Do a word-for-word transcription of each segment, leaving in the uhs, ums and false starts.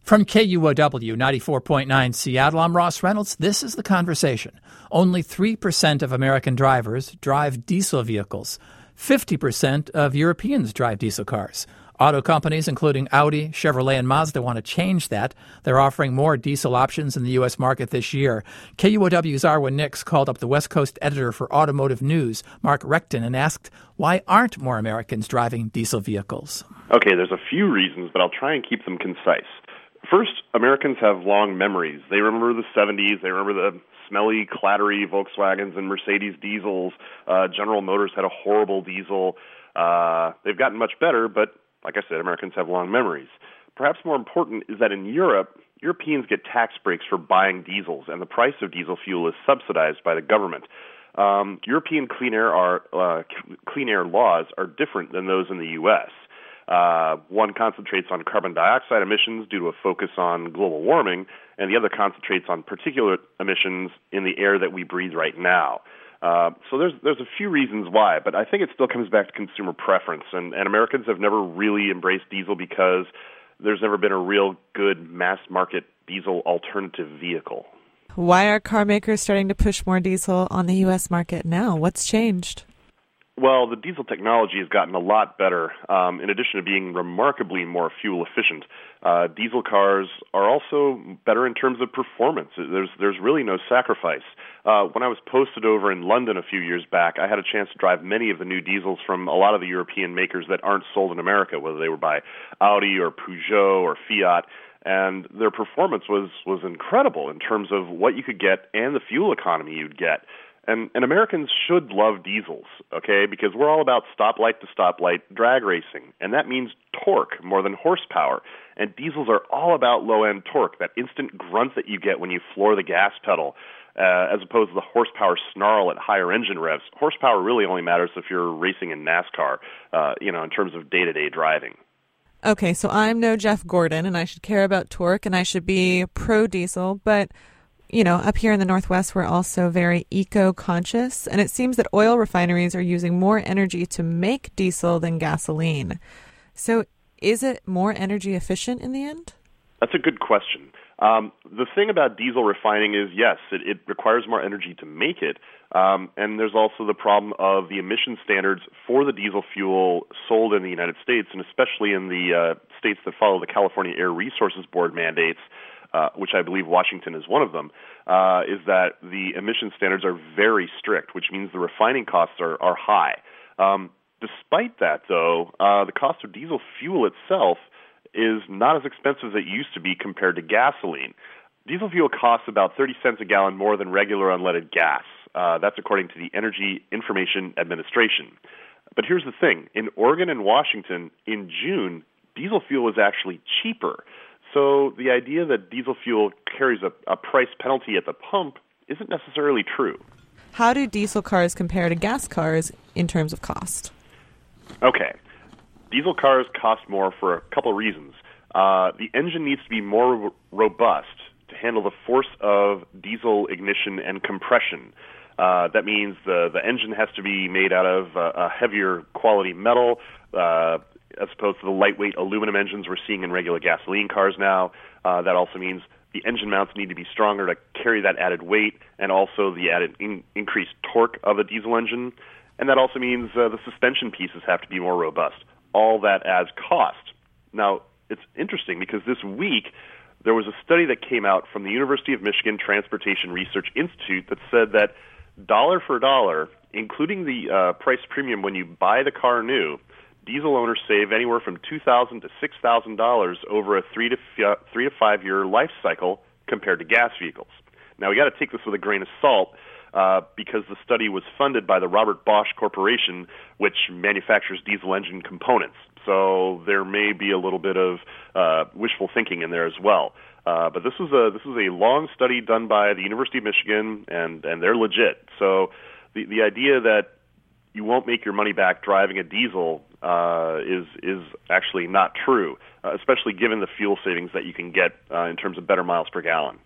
From K U O W ninety-four point nine Seattle, I'm Ross Reynolds. This is The Conversation. Only three percent of American drivers drive diesel vehicles. fifty percent of Europeans drive diesel cars. Auto companies, including Audi, Chevrolet, and Mazda, want to change that. They're offering more diesel options in the U S market this year. K U O W's Arwen Nix called up the West Coast editor for Automotive News, Mark Reckton, and asked, why aren't more Americans driving diesel vehicles? Okay, there's a few reasons, but I'll try and keep them concise. First, Americans have long memories. They remember the seventies. They remember the smelly, clattery Volkswagens and Mercedes diesels. Uh, General Motors had a horrible diesel. Uh, they've gotten much better, but like I said, Americans have long memories. Perhaps more important is that in Europe, Europeans get tax breaks for buying diesels, and the price of diesel fuel is subsidized by the government. Um, European clean air, are, uh, clean air laws are different than those in the U S Uh, one concentrates on carbon dioxide emissions due to a focus on global warming, and the other concentrates on particulate emissions in the air that we breathe right now. Uh, so there's there's a few reasons why, but I think it still comes back to consumer preference, and, and Americans have never really embraced diesel because there's never been a real good mass-market diesel alternative vehicle. Why are car makers starting to push more diesel on the U S market now? What's changed? Well, the diesel technology has gotten a lot better. Um, in addition to being remarkably more fuel efficient, uh, diesel cars are also better in terms of performance. There's there's really no sacrifice. Uh, when I was posted over in London a few years back, I had a chance to drive many of the new diesels from a lot of the European makers that aren't sold in America, whether they were by Audi or Peugeot or Fiat. And their performance was, was incredible in terms of what you could get and the fuel economy you'd get. And, and Americans should love diesels, okay, because we're all about stoplight to stoplight drag racing, and that means torque more than horsepower. And diesels are all about low-end torque, that instant grunt that you get when you floor the gas pedal, uh, as opposed to the horsepower snarl at higher engine revs. Horsepower really only matters if you're racing in NASCAR, uh, you know, in terms of day-to-day driving. Okay, so I'm no Jeff Gordon, and I should care about torque, and I should be pro-diesel, but you know, up here in the Northwest, we're also very eco-conscious, and it seems that oil refineries are using more energy to make diesel than gasoline. So is it more energy efficient in the end? That's a good question. Um, the thing about diesel refining is, yes, it, it requires more energy to make it, um, and there's also the problem of the emission standards for the diesel fuel sold in the United States, and especially in the uh, states that follow the California Air Resources Board mandates, Uh, which I believe Washington is one of them, uh, is that the emission standards are very strict, which means the refining costs are, are high. Um, despite that, though, uh, the cost of diesel fuel itself is not as expensive as it used to be compared to gasoline. Diesel fuel costs about thirty cents a gallon more than regular unleaded gas. Uh, that's according to the Energy Information Administration. But here's the thing. In Oregon and Washington, in June, diesel fuel is actually cheaper. So the idea that diesel fuel carries a, a price penalty at the pump isn't necessarily true. How do diesel cars compare to gas cars in terms of cost? Okay. Diesel cars cost more for a couple of reasons. Uh, the engine needs to be more ro- robust to handle the force of diesel ignition and compression. Uh, that means the, the engine has to be made out of uh, a heavier quality metal, uh, as opposed to the lightweight aluminum engines we're seeing in regular gasoline cars now. Uh, that also means the engine mounts need to be stronger to carry that added weight and also the added in- increased torque of a diesel engine. And that also means uh, the suspension pieces have to be more robust. All that adds cost. Now, it's interesting because this week there was a study that came out from the University of Michigan Transportation Research Institute that said that dollar for dollar, including the uh, price premium when you buy the car new, diesel owners save anywhere from two thousand dollars to six thousand dollars over a three to f- three to five year life cycle compared to gas vehicles. Now, we got to take this with a grain of salt uh, because the study was funded by the Robert Bosch Corporation, which manufactures diesel engine components. So there may be a little bit of uh, wishful thinking in there as well. Uh, but this was a this was a long study done by the University of Michigan, and, and they're legit. So the the idea that you won't make your money back driving a diesel uh, is is actually not true, uh, especially given the fuel savings that you can get uh, in terms of better miles per gallon.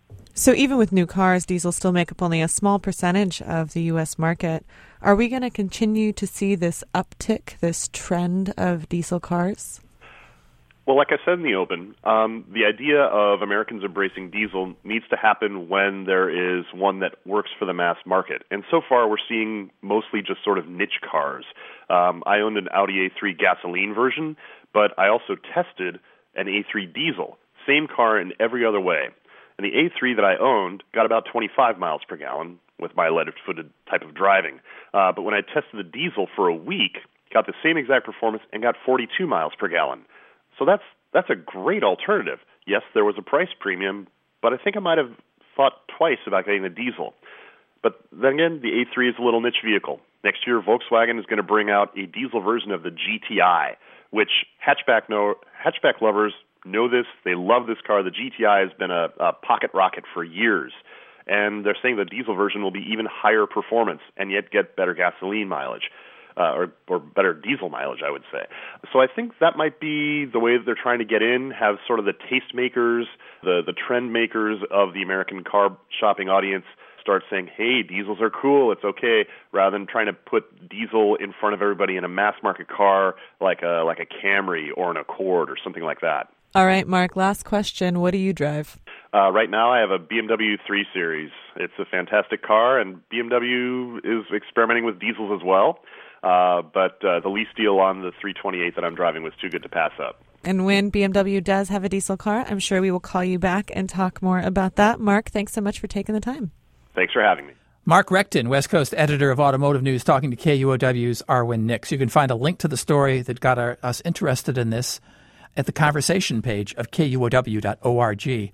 So even with new cars, diesel still make up only a small percentage of the U S market. Are we going to continue to see this uptick, this trend of diesel cars? Well, like I said in the open, um, the idea of Americans embracing diesel needs to happen when there is one that works for the mass market. And so far, we're seeing mostly just sort of niche cars. Um, I owned an Audi A three gasoline version, but I also tested an A three diesel. Same car in every other way. And the A three that I owned got about twenty-five miles per gallon with my leaded-footed type of driving. Uh, but when I tested the diesel for a week, got the same exact performance and got forty-two miles per gallon. So that's that's a great alternative. Yes, there was a price premium, but I think I might have thought twice about getting the diesel. But then again, the A three is a little niche vehicle. Next year, Volkswagen is going to bring out a diesel version of the G T I, which hatchback know, hatchback lovers know this. They love this car. The G T I has been a, a pocket rocket for years. And they're saying the diesel version will be even higher performance and yet get better gasoline mileage. Uh, or, or better diesel mileage, I would say. So I think that might be the way that they're trying to get in, have sort of the tastemakers, the, the trend makers of the American car shopping audience start saying, hey, diesels are cool, it's okay, rather than trying to put diesel in front of everybody in a mass market car like a, like a Camry or an Accord or something like that. All right, Mark, last question. What do you drive? Uh, right now I have a B M W three series. It's a fantastic car, and B M W is experimenting with diesels as well. Uh, but uh, the lease deal on the three twenty-eight that I'm driving was too good to pass up. And when B M W does have a diesel car, I'm sure we will call you back and talk more about that. Mark, thanks so much for taking the time. Thanks for having me. Mark Recton, West Coast editor of Automotive News, talking to K U O W's Arwen Nix. You can find a link to the story that got our, us interested in this at the conversation page of K U O W dot org.